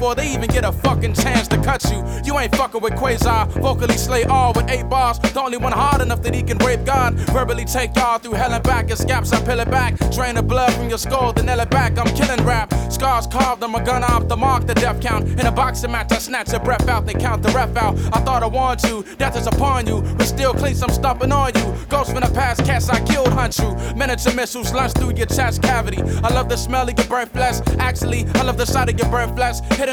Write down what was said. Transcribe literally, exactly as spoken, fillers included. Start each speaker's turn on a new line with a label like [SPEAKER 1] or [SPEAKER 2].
[SPEAKER 1] before they even get a fucking chance to cut you. You ain't fucking with Quasar, vocally slay all with eight bars. The only one hard enough that he can rape God. Verbally take y'all through hell and back. His scaps, I peel it back. Drain the blood from your skull, then nail it back. I'm killing rap. Scars carved on my gun off the mark, the death count. In a boxing match, I snatch your breath out, they count the ref out. I thought I warned you, death is upon you. But still cleats, I'm stomping on you. Ghosts from the past, cats I killed hunt you. Miniature lunch through your chest cavity. I love the smell of your burnt flesh. Actually, I love the sight of your burnt flesh. Hit